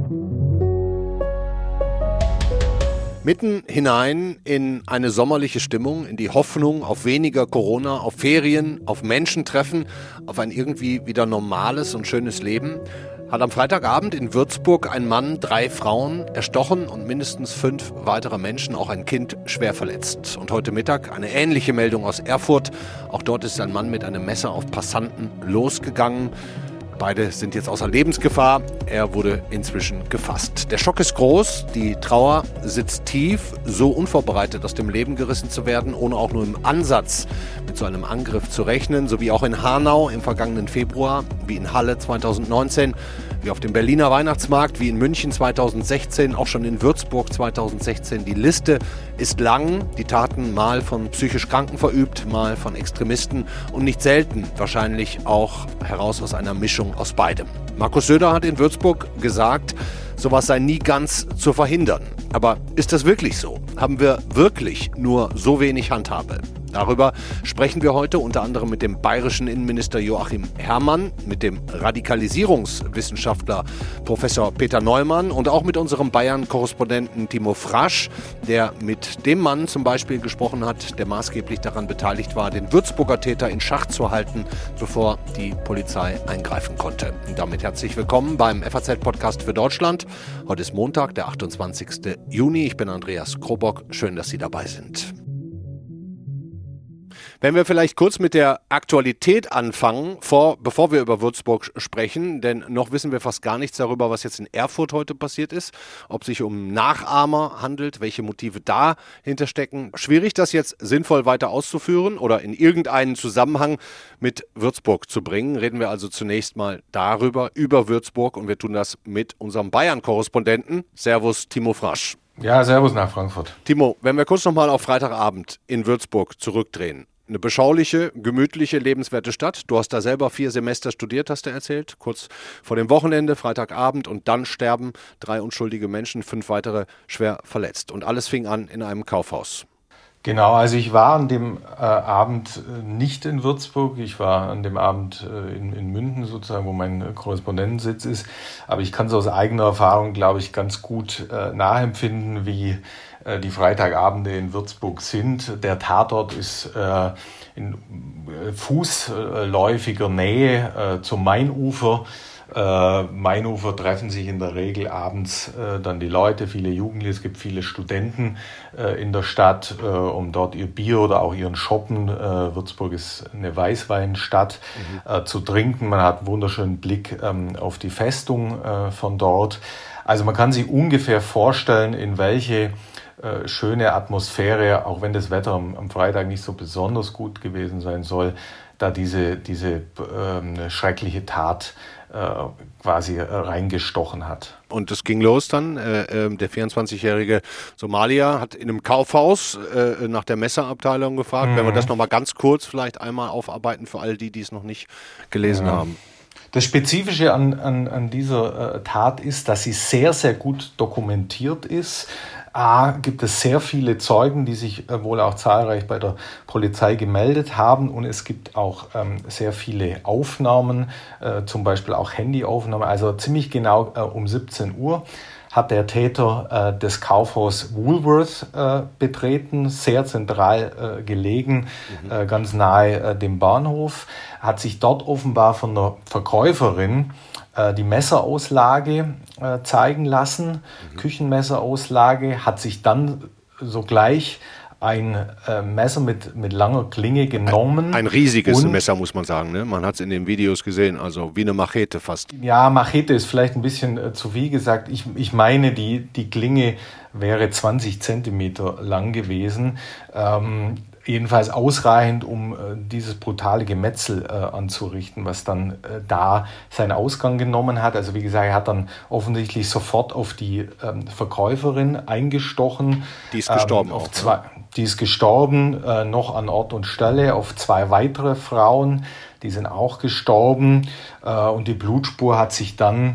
Mitten hinein in eine sommerliche Stimmung, in die Hoffnung auf weniger Corona, auf Ferien, auf Menschentreffen, auf ein irgendwie wieder normales und schönes Leben, hat am Freitagabend in Würzburg ein Mann 3 Frauen erstochen und mindestens 5 weitere Menschen, auch ein Kind, schwer verletzt. Und heute Mittag eine ähnliche Meldung aus Erfurt. Auch dort ist ein Mann mit einem Messer auf Passanten losgegangen. Beide sind jetzt außer Lebensgefahr. Er wurde inzwischen gefasst. Der Schock ist groß, die Trauer sitzt tief, so unvorbereitet aus dem Leben gerissen zu werden, ohne auch nur im Ansatz mit so einem Angriff zu rechnen, so wie auch in Hanau im vergangenen Februar, wie in Halle 2019, wie auf dem Berliner Weihnachtsmarkt, wie in München 2016, auch schon in Würzburg 2016. Die Liste ist lang, die Taten mal von psychisch Kranken verübt, mal von Extremisten und nicht selten wahrscheinlich auch heraus aus einer Mischung aus beidem. Markus Söder hat in Würzburg gesagt, sowas sei nie ganz zu verhindern. Aber ist das wirklich so? Haben wir wirklich nur so wenig Handhabe? Darüber sprechen wir heute unter anderem mit dem bayerischen Innenminister Joachim Herrmann, mit dem Radikalisierungswissenschaftler Professor Peter Neumann und auch mit unserem Bayern-Korrespondenten Timo Frasch, der mit dem Mann zum Beispiel gesprochen hat, der maßgeblich daran beteiligt war, den Würzburger Täter in Schach zu halten, bevor die Polizei eingreifen konnte. Und damit herzlich willkommen beim FAZ-Podcast für Deutschland. Heute ist Montag, der 28. Juni. Ich bin Andreas Krobock. Schön, dass Sie dabei sind. Wenn wir vielleicht kurz mit der Aktualität anfangen, bevor wir über Würzburg sprechen, denn noch wissen wir fast gar nichts darüber, was jetzt in Erfurt heute passiert ist, ob sich um Nachahmer handelt, welche Motive dahinter stecken. Schwierig, das jetzt sinnvoll weiter auszuführen oder in irgendeinen Zusammenhang mit Würzburg zu bringen. Reden wir also zunächst mal über Würzburg, und wir tun das mit unserem Bayern-Korrespondenten. Servus, Timo Frasch. Ja, servus nach Frankfurt. Timo, wenn wir kurz nochmal auf Freitagabend in Würzburg zurückdrehen. Eine beschauliche, gemütliche, lebenswerte Stadt. Du hast da selber 4 Semester studiert, hast du erzählt. Kurz vor dem Wochenende, Freitagabend, und dann sterben 3 unschuldige Menschen, 5 weitere schwer verletzt. Und alles fing an in einem Kaufhaus. Genau, also ich war an dem Abend nicht in Würzburg. Ich war an dem Abend in Münden sozusagen, wo mein Korrespondentensitz ist. Aber ich kann es aus eigener Erfahrung, glaube ich, ganz gut nachempfinden, wie die Freitagabende in Würzburg sind. Der Tatort ist in fußläufiger Nähe zum Mainufer. Mainufer treffen sich in der Regel abends dann die Leute, viele Jugendliche, es gibt viele Studenten in der Stadt, um dort ihr Bier oder auch ihren Shoppen, Würzburg ist eine Weißweinstadt, zu trinken. Man hat einen wunderschönen Blick auf die Festung von dort. Also man kann sich ungefähr vorstellen, in welche schöne Atmosphäre, auch wenn das Wetter am Freitag nicht so besonders gut gewesen sein soll, da diese schreckliche Tat quasi reingestochen hat. Und es ging los dann. Der 24-jährige Somalier hat in einem Kaufhaus nach der Messerabteilung gefragt. Wenn wir das nochmal ganz kurz vielleicht einmal aufarbeiten für all die, die es noch nicht gelesen haben. Das Spezifische an dieser Tat ist, dass sie sehr, sehr gut dokumentiert ist. Gibt es sehr viele Zeugen, die sich wohl auch zahlreich bei der Polizei gemeldet haben, und es gibt auch sehr viele Aufnahmen, zum Beispiel auch Handyaufnahmen. Also ziemlich genau um 17 Uhr hat der Täter das Kaufhaus Woolworth betreten, sehr zentral gelegen, ganz nahe dem Bahnhof, hat sich dort offenbar von der Verkäuferin die Messerauslage zeigen lassen, Küchenmesserauslage, hat sich dann sogleich ein Messer mit langer Klinge genommen. Ein riesiges Messer, muss man sagen, ne? Man hat es in den Videos gesehen, also wie eine Machete fast. Ja, Machete ist vielleicht ein bisschen zu viel gesagt. Ich meine, die Klinge wäre 20 Zentimeter lang gewesen. Jedenfalls ausreichend, um dieses brutale Gemetzel anzurichten, was dann da seinen Ausgang genommen hat. Also wie gesagt, er hat dann offensichtlich sofort auf die Verkäuferin eingestochen. Die ist gestorben auch. Die ist gestorben, noch an Ort und Stelle, auf 2 weitere Frauen, die sind auch gestorben. Und die Blutspur hat sich dann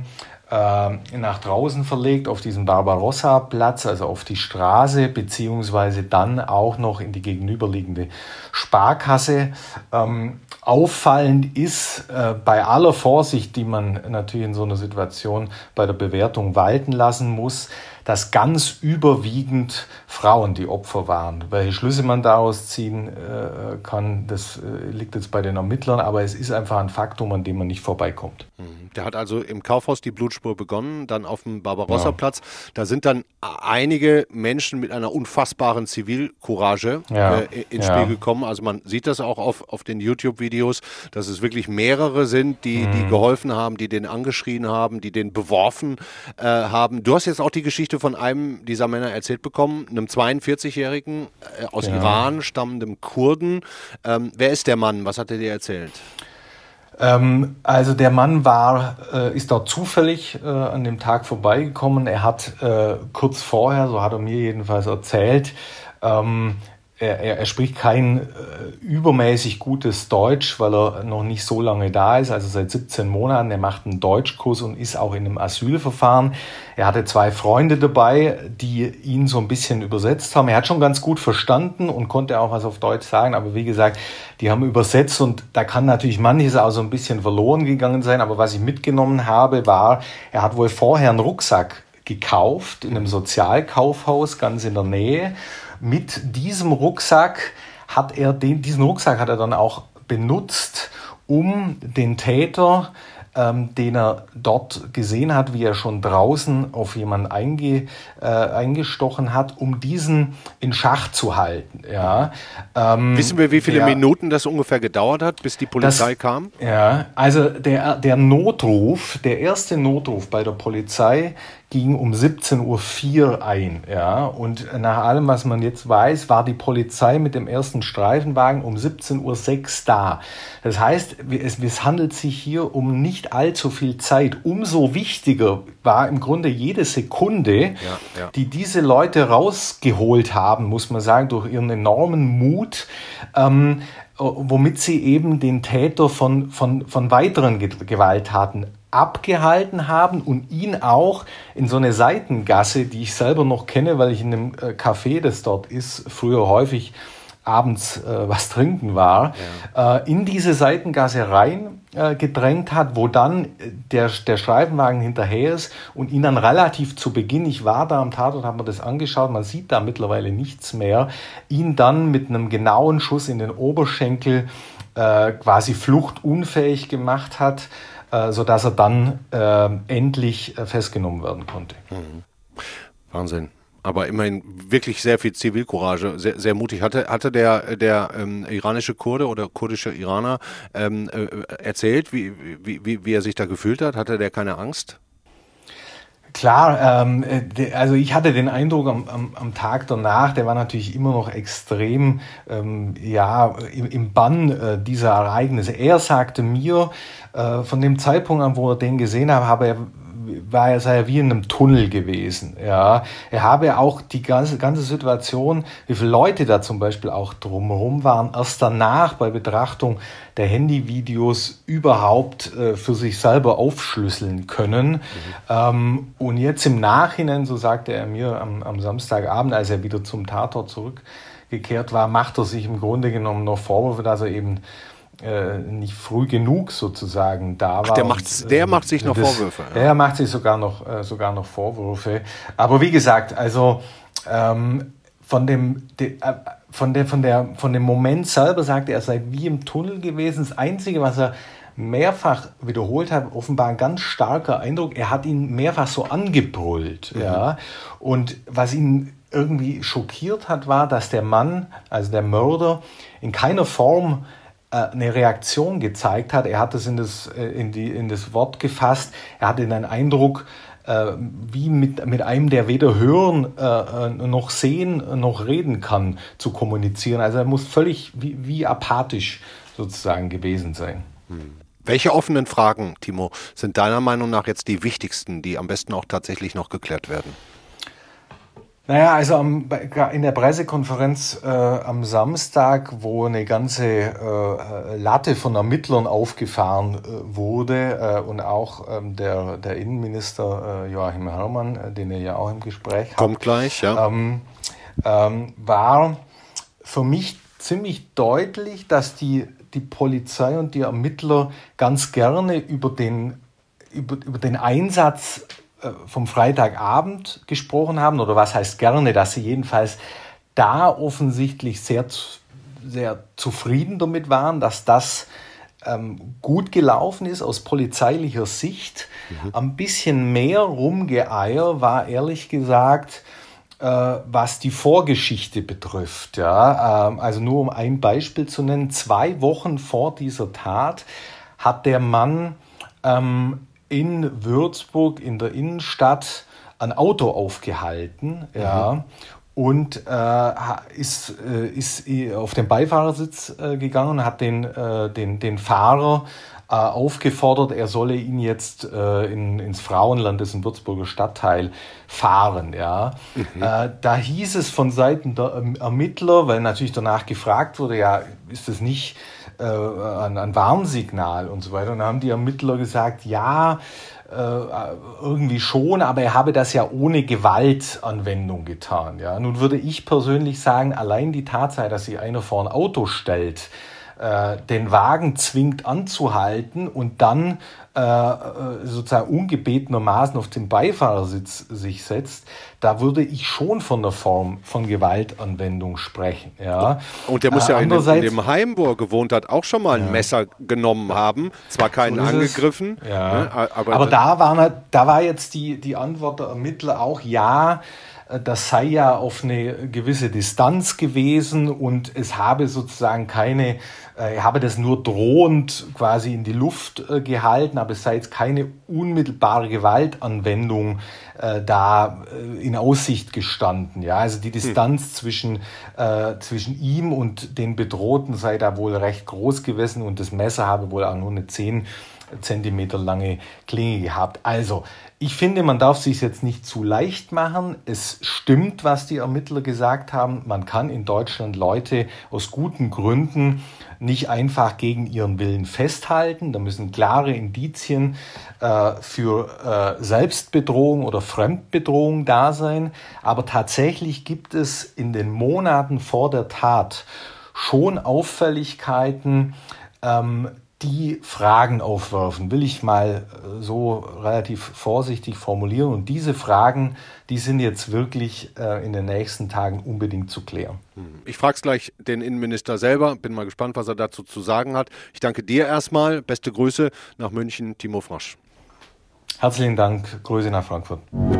nach draußen verlegt, auf diesen Barbarossa-Platz, also auf die Straße, beziehungsweise dann auch noch in die gegenüberliegende Sparkasse. Auffallend ist, bei aller Vorsicht, die man natürlich in so einer Situation bei der Bewertung walten lassen muss, dass ganz überwiegend Frauen die Opfer waren. Welche Schlüsse man daraus ziehen kann, das liegt jetzt bei den Ermittlern, aber es ist einfach ein Faktum, an dem man nicht vorbeikommt. Der hat also im Kaufhaus die Blutspur begonnen, dann auf dem Barbarossa-Platz. Da sind dann einige Menschen mit einer unfassbaren Zivilcourage ins Spiel gekommen. Also man sieht das auch auf den YouTube-Videos, dass es wirklich mehrere sind, die geholfen haben, die den angeschrien haben, die den beworfen haben. Du hast jetzt auch die Geschichte von einem dieser Männer erzählt bekommen, einem 42-Jährigen aus Iran stammendem Kurden. Wer ist der Mann? Was hat er dir erzählt? Also der Mann ist dort zufällig an dem Tag vorbeigekommen. Er hat kurz vorher, so hat er mir jedenfalls erzählt, er spricht kein übermäßig gutes Deutsch, weil er noch nicht so lange da ist, also seit 17 Monaten. Er macht einen Deutschkurs und ist auch in einem Asylverfahren. Er hatte 2 Freunde dabei, die ihn so ein bisschen übersetzt haben. Er hat schon ganz gut verstanden und konnte auch was auf Deutsch sagen, aber wie gesagt, die haben übersetzt und da kann natürlich manches auch so ein bisschen verloren gegangen sein. Aber was ich mitgenommen habe, war, er hat wohl vorher einen Rucksack gekauft in einem Sozialkaufhaus ganz in der Nähe. Mit diesem Rucksack diesen Rucksack hat er dann auch benutzt, um den Täter, den er dort gesehen hat, wie er schon draußen auf jemanden eingestochen hat, um diesen in Schach zu halten. Ja. Wissen wir, wie viele Minuten das ungefähr gedauert hat, bis die Polizei kam? Ja, also der Notruf, der erste Notruf bei der Polizei ging um 17.04 Uhr ein. Ja? Und nach allem, was man jetzt weiß, war die Polizei mit dem ersten Streifenwagen um 17.06 Uhr da. Das heißt, es handelt sich hier um nicht allzu viel Zeit. Umso wichtiger war im Grunde jede Sekunde, die diese Leute rausgeholt haben, muss man sagen, durch ihren enormen Mut, womit sie eben den Täter von weiteren Gewalttaten abgehalten haben und ihn auch in so eine Seitengasse, die ich selber noch kenne, weil ich in einem Café, das dort ist, früher häufig abends was trinken war, in diese Seitengasse rein gedrängt hat, wo dann der Streifenwagen hinterher ist und ihn dann relativ zu Beginn, ich war da am Tatort, habe mir das angeschaut, man sieht da mittlerweile nichts mehr, ihn dann mit einem genauen Schuss in den Oberschenkel quasi fluchtunfähig gemacht hat, sodass er dann endlich festgenommen werden konnte. Wahnsinn. Aber immerhin wirklich sehr viel Zivilcourage, sehr, sehr mutig. Hatte der iranische Kurde oder kurdische Iraner erzählt, wie er sich da gefühlt hat? Hatte der keine Angst? Klar, also ich hatte den Eindruck am Tag danach, der war natürlich immer noch extrem im Bann dieser Ereignisse. Er sagte mir, von dem Zeitpunkt an, wo er den gesehen hat, sei er wie in einem Tunnel gewesen. Ja. Er habe auch die ganze Situation, wie viele Leute da zum Beispiel auch drumherum waren, erst danach bei Betrachtung der Handyvideos überhaupt für sich selber aufschlüsseln können. Und jetzt im Nachhinein, so sagte er mir am Samstagabend, als er wieder zum Tatort zurückgekehrt war, macht er sich im Grunde genommen noch Vorwürfe, dass er eben nicht früh genug sozusagen da war. Der macht sich noch Vorwürfe. Ja. Er macht sich sogar noch Vorwürfe. Aber wie gesagt, also von dem Moment selber sagte er, sei wie im Tunnel gewesen. Das Einzige, was er mehrfach wiederholt hat, offenbar ein ganz starker Eindruck. Er hat ihn mehrfach so angebrüllt. Ja. Und was ihn irgendwie schockiert hat, war, dass der Mann, also der Mörder, in keiner Form eine Reaktion gezeigt hat. Er hat es in das Wort gefasst. Er hatte den Eindruck, wie mit einem, der weder hören noch sehen noch reden kann, zu kommunizieren. Also er muss völlig wie apathisch sozusagen gewesen sein. Welche offenen Fragen, Timo, sind deiner Meinung nach jetzt die wichtigsten, die am besten auch tatsächlich noch geklärt werden? Naja, also in der Pressekonferenz am Samstag, wo eine ganze Latte von Ermittlern aufgefahren wurde und auch der Innenminister Joachim Herrmann, den ihr ja auch im Gespräch habt, kommt gleich, ja. War für mich ziemlich deutlich, dass die die Polizei und die Ermittler ganz gerne über den Einsatz vom Freitagabend gesprochen haben, oder was heißt gerne, dass sie jedenfalls da offensichtlich sehr zufrieden damit waren, dass das gut gelaufen ist aus polizeilicher Sicht. Ein bisschen mehr Rumgeeier war ehrlich gesagt, was die Vorgeschichte betrifft. Ja? Also nur um ein Beispiel zu nennen, 2 Wochen vor dieser Tat hat der Mann in Würzburg in der Innenstadt ein Auto aufgehalten, ja, und ist auf den Beifahrersitz gegangen, hat den Fahrer aufgefordert, er solle ihn jetzt ins Frauenland, das ist ein Würzburger Stadtteil, fahren. Ja. Da hieß es von Seiten der Ermittler, weil natürlich danach gefragt wurde, ja, ist das nicht ein Warnsignal und so weiter. Und dann haben die Ermittler gesagt, ja, irgendwie schon, aber er habe das ja ohne Gewaltanwendung getan. Ja. Nun würde ich persönlich sagen, allein die Tatsache, dass sich einer vor ein Auto stellt, den Wagen zwingt anzuhalten und dann sozusagen ungebetenermaßen auf den Beifahrersitz sich setzt, da würde ich schon von einer Form von Gewaltanwendung sprechen. Ja. Und der muss ja in dem Heim, wo er gewohnt hat, auch schon mal ein Messer genommen haben. Zwar keinen angegriffen. Ja. Ne, aber da war jetzt die Antwort der Ermittler auch, ja, das sei ja auf eine gewisse Distanz gewesen und es habe sozusagen er habe das nur drohend quasi in die Luft gehalten, aber es sei jetzt keine unmittelbare Gewaltanwendung da in Aussicht gestanden. Ja, also die Distanz zwischen ihm und den Bedrohten sei da wohl recht groß gewesen und das Messer habe wohl auch nur eine 10 Zentimeter lange Klinge gehabt. Also, ich finde, man darf es sich jetzt nicht zu leicht machen. Es stimmt, was die Ermittler gesagt haben. Man kann in Deutschland Leute aus guten Gründen nicht einfach gegen ihren Willen festhalten. Da müssen klare Indizien für Selbstbedrohung oder Fremdbedrohung da sein. Aber tatsächlich gibt es in den Monaten vor der Tat schon Auffälligkeiten, die Fragen aufwerfen, will ich mal so relativ vorsichtig formulieren. Und diese Fragen, die sind jetzt wirklich in den nächsten Tagen unbedingt zu klären. Ich frage es gleich den Innenminister selber, bin mal gespannt, was er dazu zu sagen hat. Ich danke dir erstmal, beste Grüße nach München, Timo Frosch. Herzlichen Dank, Grüße nach Frankfurt.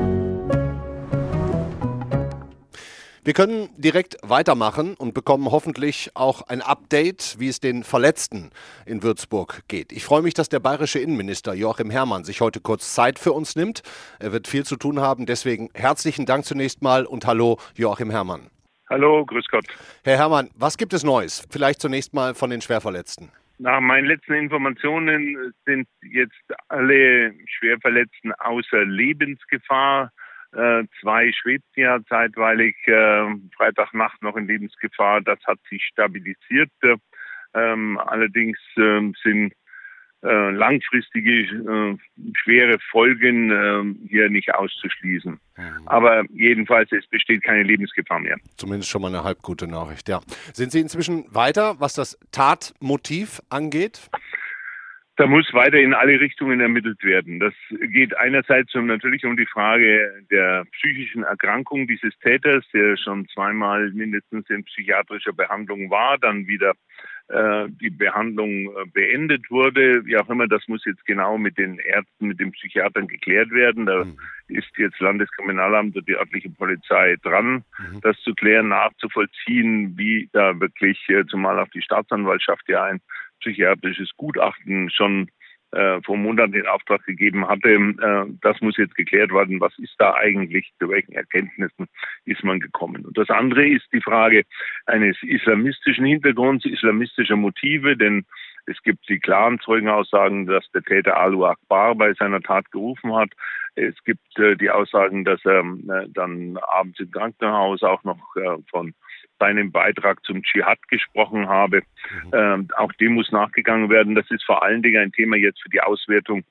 Wir können direkt weitermachen und bekommen hoffentlich auch ein Update, wie es den Verletzten in Würzburg geht. Ich freue mich, dass der bayerische Innenminister Joachim Herrmann sich heute kurz Zeit für uns nimmt. Er wird viel zu tun haben, deswegen herzlichen Dank zunächst mal und hallo Joachim Herrmann. Hallo, grüß Gott. Herr Herrmann, was gibt es Neues? Vielleicht zunächst mal von den Schwerverletzten. Nach meinen letzten Informationen sind jetzt alle Schwerverletzten außer Lebensgefahr. 2 schwebten ja zeitweilig Freitagnacht noch in Lebensgefahr. Das hat sich stabilisiert. Allerdings sind langfristige schwere Folgen hier nicht auszuschließen. Aber jedenfalls, es besteht keine Lebensgefahr mehr. Zumindest schon mal eine halb gute Nachricht, ja. Sind Sie inzwischen weiter, was das Tatmotiv angeht? Da muss weiter in alle Richtungen ermittelt werden. Das geht einerseits natürlich um die Frage der psychischen Erkrankung dieses Täters, der schon 2-mal mindestens in psychiatrischer Behandlung war, dann wieder die Behandlung beendet wurde. Wie auch immer, das muss jetzt genau mit den Ärzten, mit den Psychiatern geklärt werden. Da ist jetzt Landeskriminalamt und die örtliche Polizei dran, das zu klären, nachzuvollziehen, wie da wirklich, zumal auch die Staatsanwaltschaft ja ein psychiatrisches Gutachten schon vor Monaten in Auftrag gegeben hatte. Das muss jetzt geklärt werden. Was ist da eigentlich? Zu welchen Erkenntnissen ist man gekommen? Und das andere ist die Frage eines islamistischen Hintergrunds, islamistischer Motive, denn es gibt die klaren Zeugenaussagen, dass der Täter Allahu Akbar bei seiner Tat gerufen hat. Es gibt die Aussagen, dass er dann abends im Krankenhaus auch noch von seinem Beitrag zum Dschihad gesprochen habe. Auch dem muss nachgegangen werden. Das ist vor allen Dingen ein Thema jetzt für die Auswertung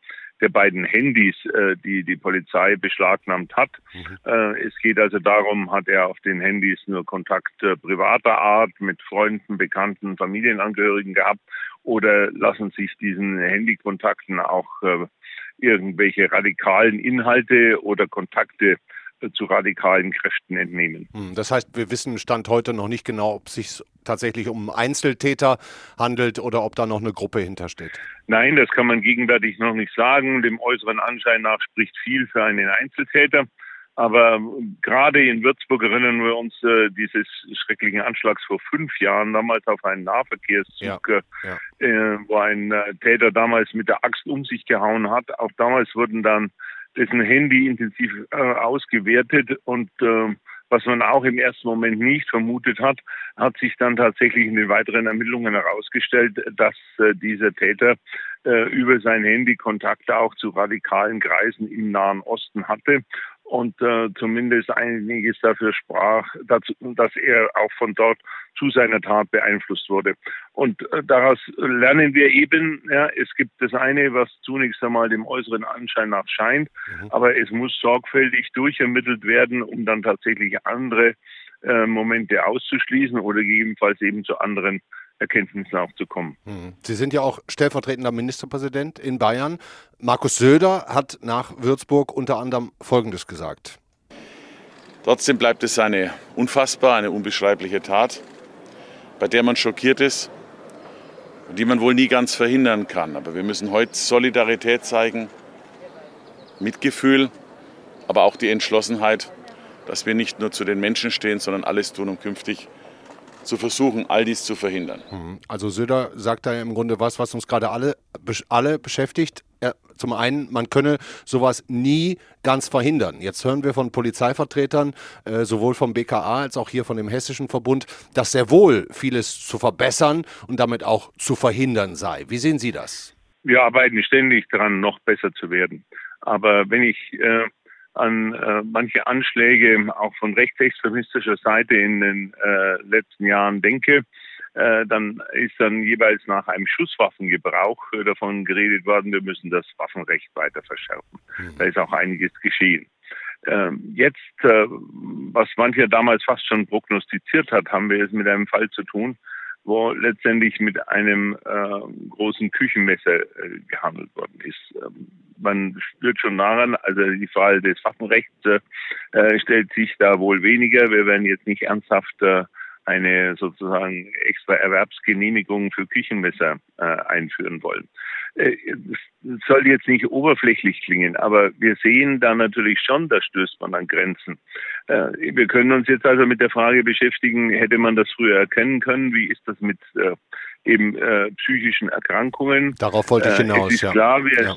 der beiden Handys, die die Polizei beschlagnahmt hat. Es geht also darum, hat er auf den Handys nur Kontakt privater Art mit Freunden, Bekannten, Familienangehörigen gehabt oder lassen sich diesen Handykontakten auch irgendwelche radikalen Inhalte oder Kontakte zu radikalen Kräften entnehmen. Das heißt, wir wissen Stand heute noch nicht genau, ob es sich tatsächlich um Einzeltäter handelt oder ob da noch eine Gruppe hintersteht. Nein, das kann man gegenwärtig noch nicht sagen. Dem äußeren Anschein nach spricht viel für einen Einzeltäter. Aber gerade in Würzburg erinnern wir uns dieses schrecklichen Anschlags vor 5 Jahren, damals auf einen Nahverkehrszug, wo ein Täter damals mit der Axt um sich gehauen hat. Auch damals wurden dann dessen Handy intensiv ausgewertet und was man auch im ersten Moment nicht vermutet hat, hat sich dann tatsächlich in den weiteren Ermittlungen herausgestellt, dass dieser Täter über sein Handy Kontakte auch zu radikalen Kreisen im Nahen Osten hatte und zumindest einiges dafür sprach, dass er auch von dort zu seiner Tat beeinflusst wurde. Und daraus lernen wir eben, ja, es gibt das eine, was zunächst einmal dem äußeren Anschein nach scheint, aber es muss sorgfältig durchermittelt werden, um dann tatsächlich andere Momente auszuschließen oder gegebenenfalls eben zu anderen Erkenntnissen auch zu kommen. Sie sind ja auch stellvertretender Ministerpräsident in Bayern. Markus Söder hat nach Würzburg unter anderem Folgendes gesagt. Trotzdem bleibt es eine unfassbare, eine unbeschreibliche Tat, bei der man schockiert ist und die man wohl nie ganz verhindern kann. Aber wir müssen heute Solidarität zeigen, Mitgefühl, aber auch die Entschlossenheit, dass wir nicht nur zu den Menschen stehen, sondern alles tun, um künftig zu versuchen, all dies zu verhindern. Also Söder sagt da im Grunde was uns gerade alle beschäftigt. Zum einen, man könne sowas nie ganz verhindern. Jetzt hören wir von Polizeivertretern, sowohl vom BKA als auch hier von dem Hessischen Verbund, dass sehr wohl vieles zu verbessern und damit auch zu verhindern sei. Wie sehen Sie das? Wir arbeiten ständig daran, noch besser zu werden. Aber wenn ich an manche Anschläge auch von rechtsextremistischer Seite in den letzten Jahren denke, dann ist dann jeweils nach einem Schusswaffengebrauch davon geredet worden, wir müssen das Waffenrecht weiter verschärfen. Da ist auch einiges geschehen. Jetzt, was mancher damals fast schon prognostiziert hat, haben wir es mit einem Fall zu tun, wo letztendlich mit einem großen Küchenmesser gehandelt worden ist. Man spürt schon daran, also die Frage des Waffenrechts stellt sich da wohl weniger. Wir werden jetzt nicht ernsthaft eine sozusagen extra Erwerbsgenehmigung für Küchenmesser einführen wollen. Es soll jetzt nicht oberflächlich klingen, aber wir sehen da natürlich schon, da stößt man an Grenzen. Wir können uns jetzt also mit der Frage beschäftigen, hätte man das früher erkennen können? Wie ist das mit eben psychischen Erkrankungen? Darauf wollte ich hinaus, es ist klar,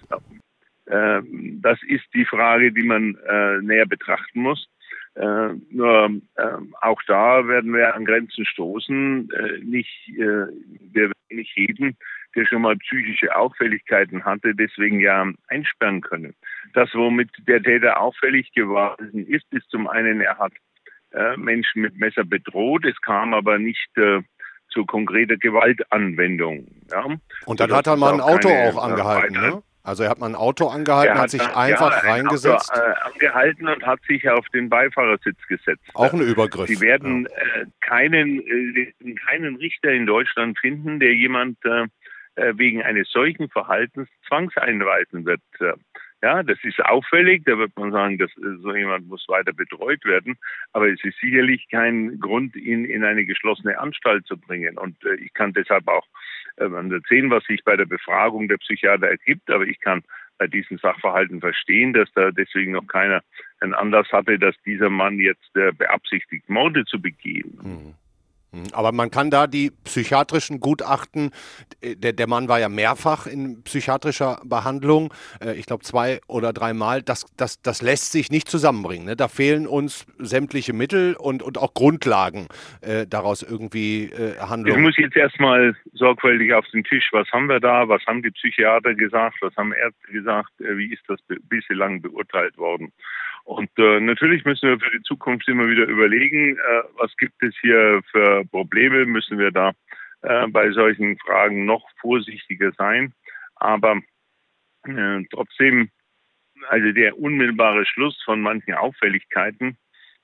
das ist die Frage, die man näher betrachten muss. Nur auch da werden wir an Grenzen stoßen. Wir werden nicht jeden, der schon mal psychische Auffälligkeiten hatte, deswegen ja einsperren können. Das, womit der Täter auffällig geworden ist zum einen, er hat Menschen mit Messer bedroht. Es kam aber nicht zu konkreter Gewaltanwendung. Ja? Und dann hat er mal ein Auto auch angehalten, ne? Also er hat mal ein Auto angehalten, hat sich einfach reingesetzt. Angehalten und hat sich auf den Beifahrersitz gesetzt. Auch ein Übergriff. Sie werden keinen Richter in Deutschland finden, der jemand wegen eines solchen Verhaltens zwangseinweisen wird. Ja, das ist auffällig, da wird man sagen, so jemand muss weiter betreut werden, aber es ist sicherlich kein Grund, ihn in eine geschlossene Anstalt zu bringen. Und ich kann deshalb auch erzählen, was sich bei der Befragung der Psychiater ergibt, aber ich kann bei diesen Sachverhalten verstehen, dass da deswegen noch keiner einen Anlass hatte, dass dieser Mann jetzt beabsichtigt, Morde zu begehen. Aber man kann da die psychiatrischen Gutachten, der Mann war ja mehrfach in psychiatrischer Behandlung, ich glaube 2 oder 3 Mal, das lässt sich nicht zusammenbringen. Ne? Da fehlen uns sämtliche Mittel und auch Grundlagen, daraus irgendwie Handlungen. Ich muss jetzt erstmal sorgfältig auf den Tisch, was haben wir da, was haben die Psychiater gesagt, was haben Ärzte gesagt, wie ist das bislang beurteilt worden. Und natürlich müssen wir für die Zukunft immer wieder überlegen, was gibt es hier für Probleme, müssen wir da bei solchen Fragen noch vorsichtiger sein. Aber Trotzdem, also der unmittelbare Schluss von manchen Auffälligkeiten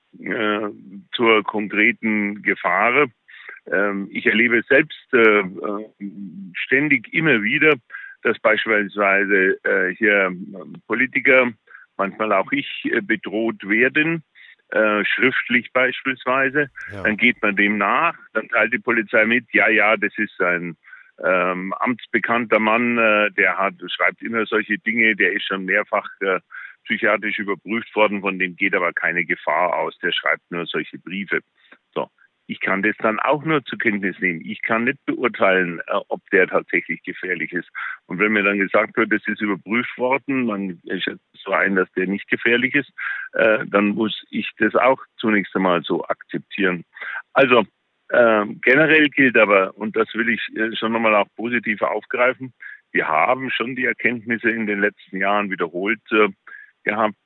zur konkreten Gefahr. Ich erlebe es selbst ständig immer wieder, dass beispielsweise hier Politiker, manchmal auch ich, bedroht werden, schriftlich beispielsweise. Ja. Dann geht man dem nach, dann teilt die Polizei mit, ja, das ist ein amtsbekannter Mann, schreibt immer solche Dinge, der ist schon mehrfach psychiatrisch überprüft worden, von dem geht aber keine Gefahr aus, der schreibt nur solche Briefe. So. Ich kann das dann auch nur zur Kenntnis nehmen. Ich kann nicht beurteilen, ob der tatsächlich gefährlich ist. Und wenn mir dann gesagt wird, das ist überprüft worden, man schätzt so ein, dass der nicht gefährlich ist, dann muss ich das auch zunächst einmal so akzeptieren. Also generell gilt aber, und das will ich schon nochmal auch positiv aufgreifen, wir haben schon die Erkenntnisse in den letzten Jahren wiederholt gehabt,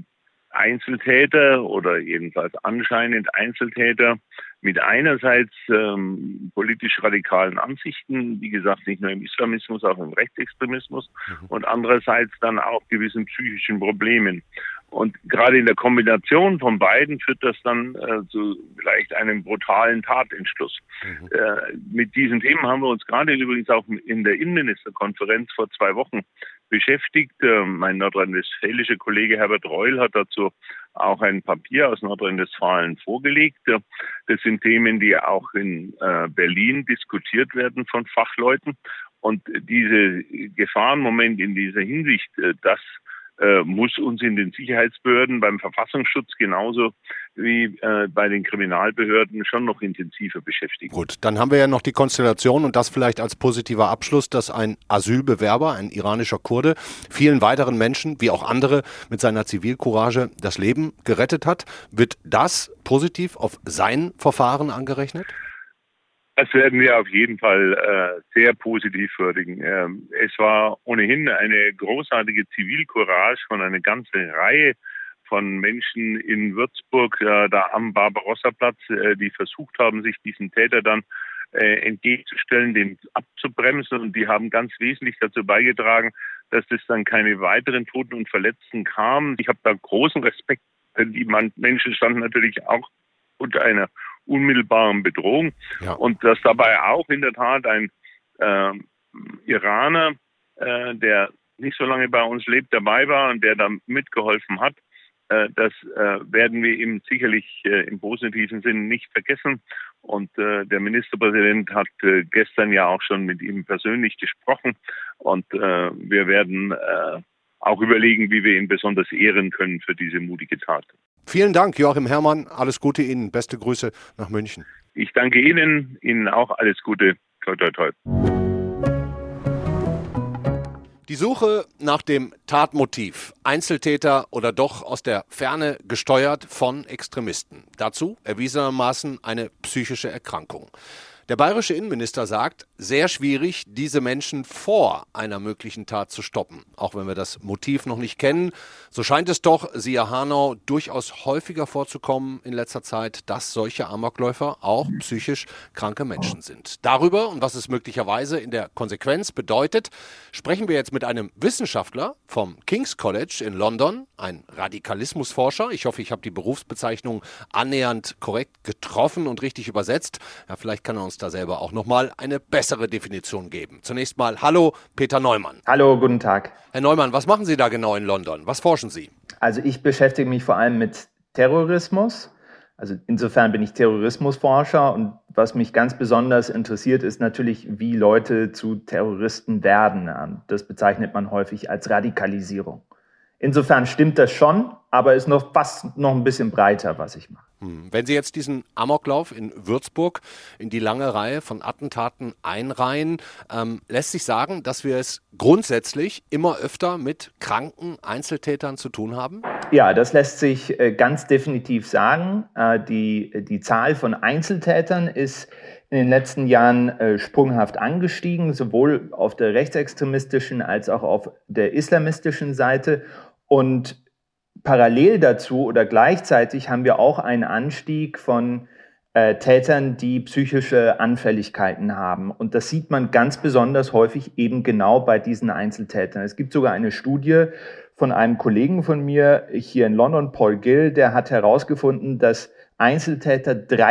Einzeltäter oder jedenfalls anscheinend Einzeltäter mit einerseits politisch radikalen Ansichten, wie gesagt, nicht nur im Islamismus, auch im Rechtsextremismus und andererseits dann auch gewissen psychischen Problemen. Und gerade in der Kombination von beiden führt das dann zu vielleicht einem brutalen Tatentschluss. Mit diesen Themen haben wir uns gerade übrigens auch in der Innenministerkonferenz vor 2 Wochen beschäftigt. Mein nordrhein-westfälischer Kollege Herbert Reul hat dazu auch ein Papier aus Nordrhein-Westfalen vorgelegt. Das sind Themen, die auch in Berlin diskutiert werden von Fachleuten. Und diese Gefahrenmoment in dieser Hinsicht, das muss uns in den Sicherheitsbehörden beim Verfassungsschutz genauso wie bei den Kriminalbehörden schon noch intensiver beschäftigen. Gut, dann haben wir ja noch die Konstellation und das vielleicht als positiver Abschluss, dass ein Asylbewerber, ein iranischer Kurde, vielen weiteren Menschen, wie auch andere, mit seiner Zivilcourage das Leben gerettet hat. Wird das positiv auf sein Verfahren angerechnet? Das werden wir auf jeden Fall sehr positiv würdigen. Es war ohnehin eine großartige Zivilcourage von einer ganzen Reihe von Menschen in Würzburg, da am Barbarossa-Platz, die versucht haben, sich diesem Täter dann entgegenzustellen, den abzubremsen. Und die haben ganz wesentlich dazu beigetragen, dass es dann keine weiteren Toten und Verletzten kam. Ich habe da großen Respekt, denn die Menschen standen natürlich auch unter einer unmittelbaren Bedrohung. Ja. Und dass dabei auch in der Tat ein Iraner, der nicht so lange bei uns lebt, dabei war und der da mitgeholfen hat, das werden wir ihm sicherlich im positiven Sinn nicht vergessen. Und der Ministerpräsident hat gestern ja auch schon mit ihm persönlich gesprochen. Und wir werden auch überlegen, wie wir ihn besonders ehren können für diese mutige Tat. Vielen Dank, Joachim Herrmann. Alles Gute Ihnen. Beste Grüße nach München. Ich danke Ihnen. Ihnen auch alles Gute. Toi, toi, toi. Die Suche nach dem Tatmotiv, Einzeltäter oder doch aus der Ferne gesteuert von Extremisten. Dazu erwiesenermaßen eine psychische Erkrankung. Der bayerische Innenminister sagt, sehr schwierig, diese Menschen vor einer möglichen Tat zu stoppen. Auch wenn wir das Motiv noch nicht kennen, so scheint es doch, siehe Hanau, durchaus häufiger vorzukommen in letzter Zeit, dass solche Amokläufer auch psychisch kranke Menschen sind. Darüber und was es möglicherweise in der Konsequenz bedeutet, sprechen wir jetzt mit einem Wissenschaftler vom King's College in London, ein Radikalismusforscher. Ich hoffe, ich habe die Berufsbezeichnung annähernd korrekt getroffen und richtig übersetzt. Ja, vielleicht kann er uns da selber auch nochmal eine bessere Definition geben. Zunächst mal, hallo, Peter Neumann. Hallo, guten Tag. Herr Neumann, was machen Sie da genau in London? Was forschen Sie? Also ich beschäftige mich vor allem mit Terrorismus. Also insofern bin ich Terrorismusforscher und was mich ganz besonders interessiert, ist natürlich, wie Leute zu Terroristen werden. Das bezeichnet man häufig als Radikalisierung. Insofern stimmt das schon, aber ist fast noch ein bisschen breiter, was ich mache. Wenn Sie jetzt diesen Amoklauf in Würzburg in die lange Reihe von Attentaten einreihen, lässt sich sagen, dass wir es grundsätzlich immer öfter mit kranken Einzeltätern zu tun haben? Ja, das lässt sich ganz definitiv sagen. Die Zahl von Einzeltätern ist in den letzten Jahren sprunghaft angestiegen, sowohl auf der rechtsextremistischen als auch auf der islamistischen Seite. Und parallel dazu oder gleichzeitig haben wir auch einen Anstieg von Tätern, die psychische Anfälligkeiten haben. Und das sieht man ganz besonders häufig eben genau bei diesen Einzeltätern. Es gibt sogar eine Studie von einem Kollegen von mir hier in London, Paul Gill, der hat herausgefunden, dass Einzeltäter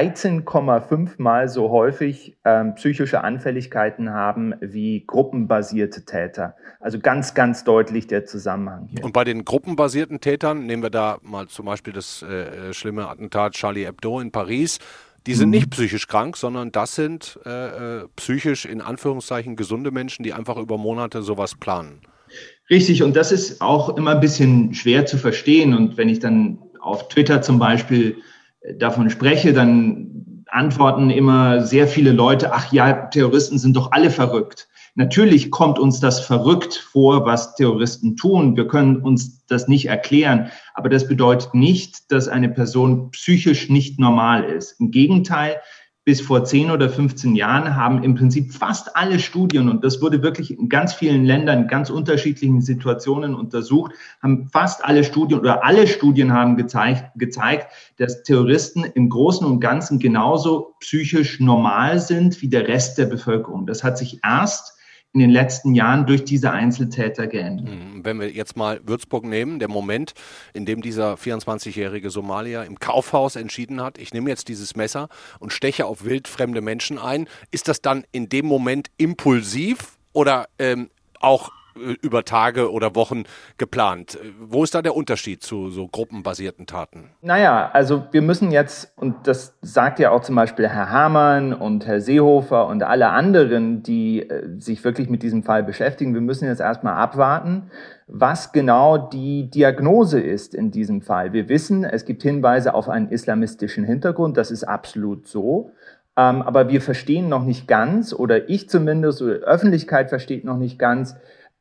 13,5 Mal so häufig psychische Anfälligkeiten haben wie gruppenbasierte Täter. Also ganz, ganz deutlich der Zusammenhang hier. Und bei den gruppenbasierten Tätern, nehmen wir da mal zum Beispiel das schlimme Attentat Charlie Hebdo in Paris, die sind nicht psychisch krank, sondern das sind psychisch in Anführungszeichen gesunde Menschen, die einfach über Monate sowas planen. Richtig, und das ist auch immer ein bisschen schwer zu verstehen. Und wenn ich dann auf Twitter zum Beispiel davon spreche, dann antworten immer sehr viele Leute, ach ja, Terroristen sind doch alle verrückt. Natürlich kommt uns das verrückt vor, was Terroristen tun. Wir können uns das nicht erklären. Aber das bedeutet nicht, dass eine Person psychisch nicht normal ist. Im Gegenteil, bis vor 10 oder 15 Jahren haben im Prinzip fast alle Studien, und das wurde wirklich in ganz vielen Ländern, in ganz unterschiedlichen Situationen untersucht, haben fast alle Studien oder alle Studien haben gezeigt, dass Terroristen im Großen und Ganzen genauso psychisch normal sind wie der Rest der Bevölkerung. Das hat sich erst in den letzten Jahren durch diese Einzeltäter geändert. Wenn wir jetzt mal Würzburg nehmen, der Moment, in dem dieser 24-jährige Somalier im Kaufhaus entschieden hat, ich nehme jetzt dieses Messer und steche auf wildfremde Menschen ein, ist das dann in dem Moment impulsiv oder auch über Tage oder Wochen geplant? Wo ist da der Unterschied zu so gruppenbasierten Taten? Naja, also wir müssen jetzt, und das sagt ja auch zum Beispiel Herr Hamann und Herr Seehofer und alle anderen, die sich wirklich mit diesem Fall beschäftigen, wir müssen jetzt erstmal abwarten, was genau die Diagnose ist in diesem Fall. Wir wissen, es gibt Hinweise auf einen islamistischen Hintergrund, das ist absolut so. Aber wir verstehen noch nicht ganz, oder ich zumindest, oder die Öffentlichkeit versteht noch nicht ganz,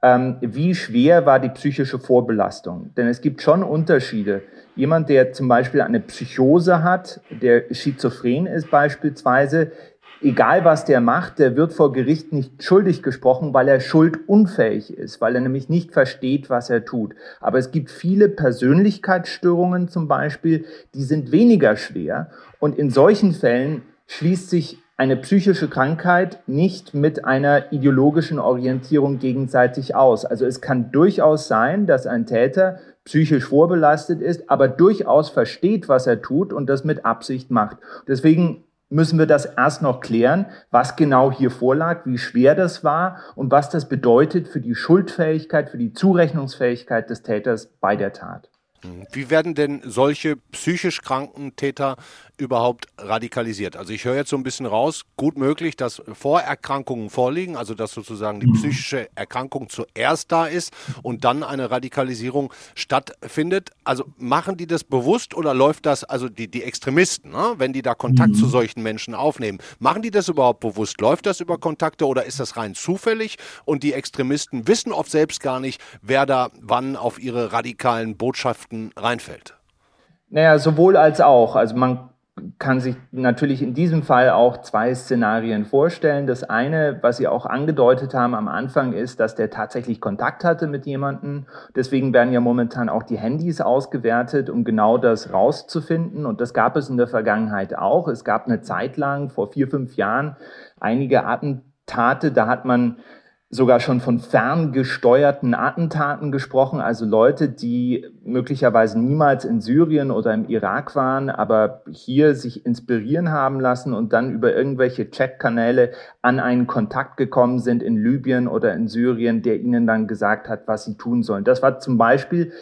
wie schwer war die psychische Vorbelastung. Denn es gibt schon Unterschiede. Jemand, der zum Beispiel eine Psychose hat, der schizophren ist beispielsweise, egal was der macht, der wird vor Gericht nicht schuldig gesprochen, weil er schuldunfähig ist, weil er nämlich nicht versteht, was er tut. Aber es gibt viele Persönlichkeitsstörungen zum Beispiel, die sind weniger schwer. Und in solchen Fällen schließt sich eine psychische Krankheit nicht mit einer ideologischen Orientierung gegenseitig aus. Also es kann durchaus sein, dass ein Täter psychisch vorbelastet ist, aber durchaus versteht, was er tut und das mit Absicht macht. Deswegen müssen wir das erst noch klären, was genau hier vorlag, wie schwer das war und was das bedeutet für die Schuldfähigkeit, für die Zurechnungsfähigkeit des Täters bei der Tat. Wie werden denn solche psychisch kranken Täter überhaupt radikalisiert? Also ich höre jetzt so ein bisschen raus, gut möglich, dass Vorerkrankungen vorliegen, also dass sozusagen die psychische Erkrankung zuerst da ist und dann eine Radikalisierung stattfindet. Also machen die das bewusst oder läuft das, also die Extremisten, ne, wenn die da Kontakt zu solchen Menschen aufnehmen, machen die das überhaupt bewusst? Läuft das über Kontakte oder ist das rein zufällig? Und die Extremisten wissen oft selbst gar nicht, wer da wann auf ihre radikalen Botschaften reinfällt. Naja, sowohl als auch. Also man kann sich natürlich in diesem Fall auch zwei Szenarien vorstellen. Das eine, was Sie auch angedeutet haben am Anfang, ist, dass der tatsächlich Kontakt hatte mit jemandem. Deswegen werden ja momentan auch die Handys ausgewertet, um genau das rauszufinden. Und das gab es in der Vergangenheit auch. Es gab eine Zeit lang, vor 4, 5 Jahren, einige Attentate, da hat man sogar schon von ferngesteuerten Attentaten gesprochen, also Leute, die möglicherweise niemals in Syrien oder im Irak waren, aber hier sich inspirieren haben lassen und dann über irgendwelche Chatkanäle an einen Kontakt gekommen sind in Libyen oder in Syrien, der ihnen dann gesagt hat, was sie tun sollen. Das war zum Beispiel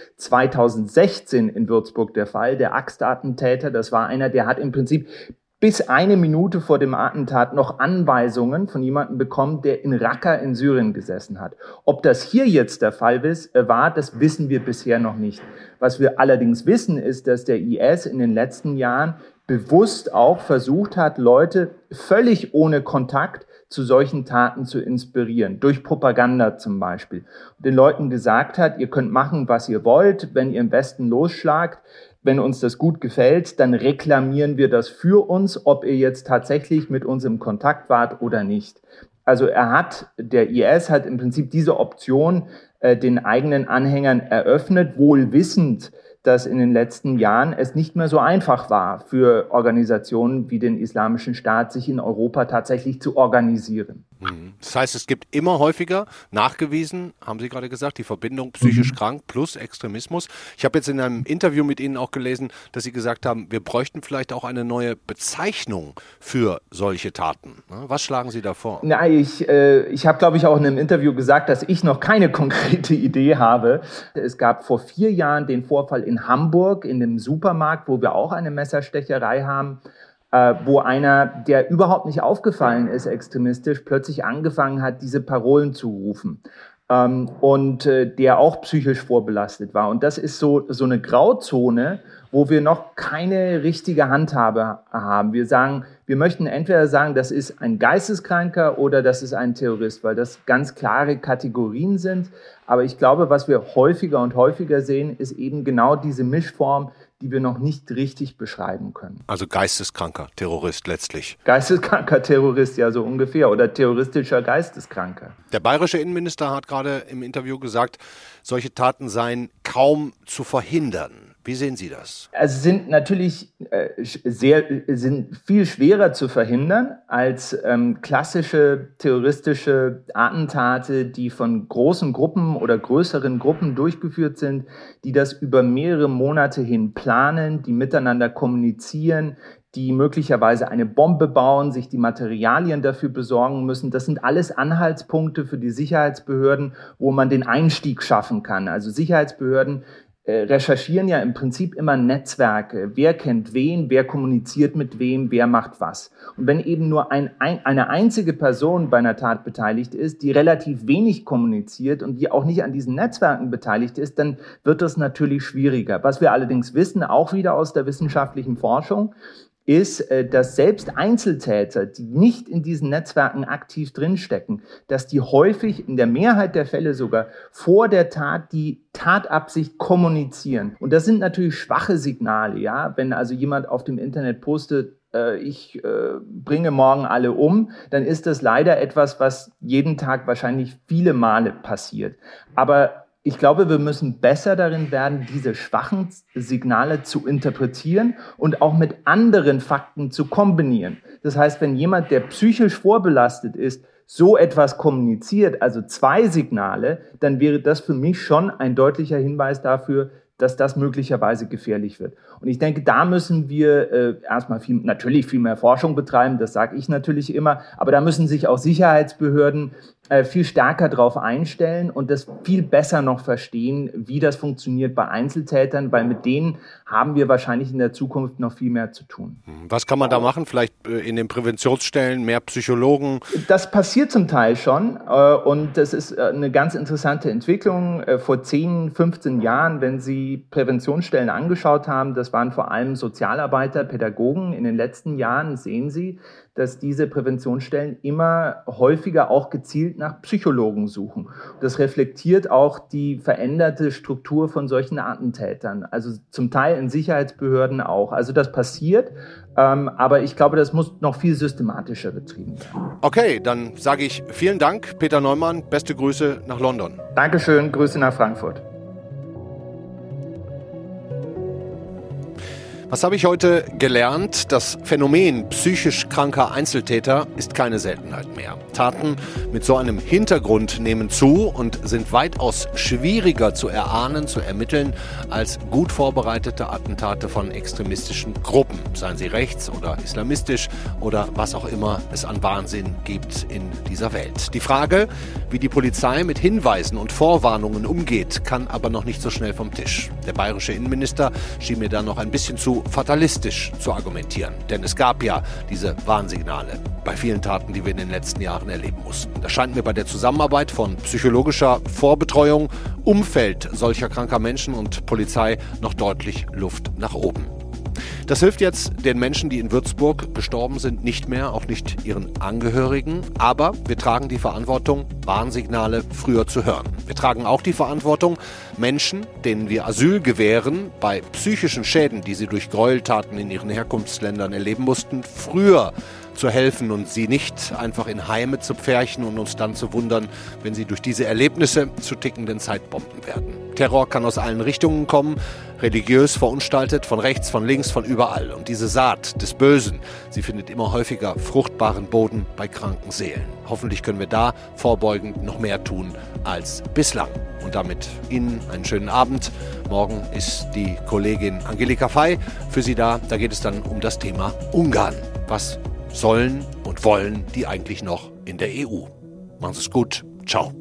2016 in Würzburg der Fall, der Axtattentäter. Das war einer, der hat im Prinzip bis 1 Minute vor dem Attentat noch Anweisungen von jemandem bekommen, der in Raqqa in Syrien gesessen hat. Ob das hier jetzt der Fall war, das wissen wir bisher noch nicht. Was wir allerdings wissen, ist, dass der IS in den letzten Jahren bewusst auch versucht hat, Leute völlig ohne Kontakt zu solchen Taten zu inspirieren, durch Propaganda zum Beispiel. Und den Leuten gesagt hat, ihr könnt machen, was ihr wollt, wenn ihr im Westen losschlagt. Wenn uns das gut gefällt, dann reklamieren wir das für uns, ob ihr jetzt tatsächlich mit uns im Kontakt wart oder nicht. Also der IS hat im Prinzip diese Option den eigenen Anhängern eröffnet, wohl wissend, dass in den letzten Jahren es nicht mehr so einfach war für Organisationen wie den Islamischen Staat, sich in Europa tatsächlich zu organisieren. Das heißt, es gibt immer häufiger nachgewiesen, haben Sie gerade gesagt, die Verbindung psychisch krank plus Extremismus. Ich habe jetzt in einem Interview mit Ihnen auch gelesen, dass Sie gesagt haben, wir bräuchten vielleicht auch eine neue Bezeichnung für solche Taten. Was schlagen Sie da vor? Na, ich habe, glaube ich, auch in einem Interview gesagt, dass ich noch keine konkrete Idee habe. Es gab vor 4 Jahren den Vorfall in Hamburg in dem Supermarkt, wo wir auch eine Messerstecherei haben, wo einer, der überhaupt nicht aufgefallen ist extremistisch, plötzlich angefangen hat, diese Parolen zu rufen. Und der auch psychisch vorbelastet war. Und das ist so eine Grauzone, wo wir noch keine richtige Handhabe haben. Wir möchten entweder sagen, das ist ein Geisteskranker oder das ist ein Terrorist, weil das ganz klare Kategorien sind. Aber ich glaube, was wir häufiger und häufiger sehen, ist eben genau diese Mischform, die wir noch nicht richtig beschreiben können. Also geisteskranker Terrorist letztlich. Geisteskranker Terrorist, ja, so ungefähr. Oder terroristischer Geisteskranker. Der bayerische Innenminister hat gerade im Interview gesagt, solche Taten seien kaum zu verhindern. Wie sehen Sie das? Also sind natürlich sind viel schwerer zu verhindern als klassische terroristische Attentate, die von großen Gruppen oder größeren Gruppen durchgeführt sind, die das über mehrere Monate hin planen, die miteinander kommunizieren, die möglicherweise eine Bombe bauen, sich die Materialien dafür besorgen müssen. Das sind alles Anhaltspunkte für die Sicherheitsbehörden, wo man den Einstieg schaffen kann. Also Sicherheitsbehörden recherchieren ja im Prinzip immer Netzwerke. Wer kennt wen, wer kommuniziert mit wem, wer macht was. Und wenn eben nur eine einzige Person bei einer Tat beteiligt ist, die relativ wenig kommuniziert und die auch nicht an diesen Netzwerken beteiligt ist, dann wird das natürlich schwieriger. Was wir allerdings wissen, auch wieder aus der wissenschaftlichen Forschung, ist, dass selbst Einzeltäter, die nicht in diesen Netzwerken aktiv drinstecken, dass die häufig, in der Mehrheit der Fälle sogar, vor der Tat die Tatabsicht kommunizieren. Und das sind natürlich schwache Signale, ja. Wenn also jemand auf dem Internet postet, ich bringe morgen alle um, dann ist das leider etwas, was jeden Tag wahrscheinlich viele Male passiert. Aber ich glaube, wir müssen besser darin werden, diese schwachen Signale zu interpretieren und auch mit anderen Fakten zu kombinieren. Das heißt, wenn jemand, der psychisch vorbelastet ist, so etwas kommuniziert, also 2 Signale, dann wäre das für mich schon ein deutlicher Hinweis dafür, dass das möglicherweise gefährlich wird. Und ich denke, da müssen wir erstmal natürlich viel mehr Forschung betreiben, das sage ich natürlich immer, aber da müssen sich auch Sicherheitsbehörden viel stärker darauf einstellen und das viel besser noch verstehen, wie das funktioniert bei Einzeltätern, weil mit denen haben wir wahrscheinlich in der Zukunft noch viel mehr zu tun. Was kann man da machen? Vielleicht in den Präventionsstellen mehr Psychologen? Das passiert zum Teil schon und das ist eine ganz interessante Entwicklung. Vor 10, 15 Jahren, wenn Sie Präventionsstellen angeschaut haben, das waren vor allem Sozialarbeiter, Pädagogen. In den letzten Jahren sehen Sie, dass diese Präventionsstellen immer häufiger auch gezielt nach Psychologen suchen. Das reflektiert auch die veränderte Struktur von solchen Attentätern, also zum Teil in Sicherheitsbehörden auch. Also das passiert, aber ich glaube, das muss noch viel systematischer betrieben werden. Okay, dann sage ich vielen Dank, Peter Neumann, beste Grüße nach London. Dankeschön, Grüße nach Frankfurt. Was habe ich heute gelernt? Das Phänomen psychisch kranker Einzeltäter ist keine Seltenheit mehr. Taten mit so einem Hintergrund nehmen zu und sind weitaus schwieriger zu erahnen, zu ermitteln, als gut vorbereitete Attentate von extremistischen Gruppen, seien sie rechts oder islamistisch oder was auch immer es an Wahnsinn gibt in dieser Welt. Die Frage, wie die Polizei mit Hinweisen und Vorwarnungen umgeht, kann aber noch nicht so schnell vom Tisch. Der bayerische Innenminister schien mir da noch ein bisschen zu fatalistisch zu argumentieren. Denn es gab ja diese Warnsignale bei vielen Taten, die wir in den letzten Jahren erleben mussten. Da scheint mir bei der Zusammenarbeit von psychologischer Vorbetreuung, Umfeld solcher kranker Menschen und Polizei noch deutlich Luft nach oben. Das hilft jetzt den Menschen, die in Würzburg gestorben sind, nicht mehr, auch nicht ihren Angehörigen. Aber wir tragen die Verantwortung, Warnsignale früher zu hören. Wir tragen auch die Verantwortung, Menschen, denen wir Asyl gewähren, bei psychischen Schäden, die sie durch Gräueltaten in ihren Herkunftsländern erleben mussten, früher zu helfen und sie nicht einfach in Heime zu pferchen und uns dann zu wundern, wenn sie durch diese Erlebnisse zu tickenden Zeitbomben werden. Terror kann aus allen Richtungen kommen, religiös verunstaltet, von rechts, von links, von überall. Und diese Saat des Bösen, sie findet immer häufiger fruchtbaren Boden bei kranken Seelen. Hoffentlich können wir da vorbeugend noch mehr tun als bislang. Und damit Ihnen einen schönen Abend. Morgen ist die Kollegin Angelika Fey für Sie da. Da geht es dann um das Thema Ungarn. Was sollen und wollen die eigentlich noch in der EU? Machen Sie es gut. Ciao.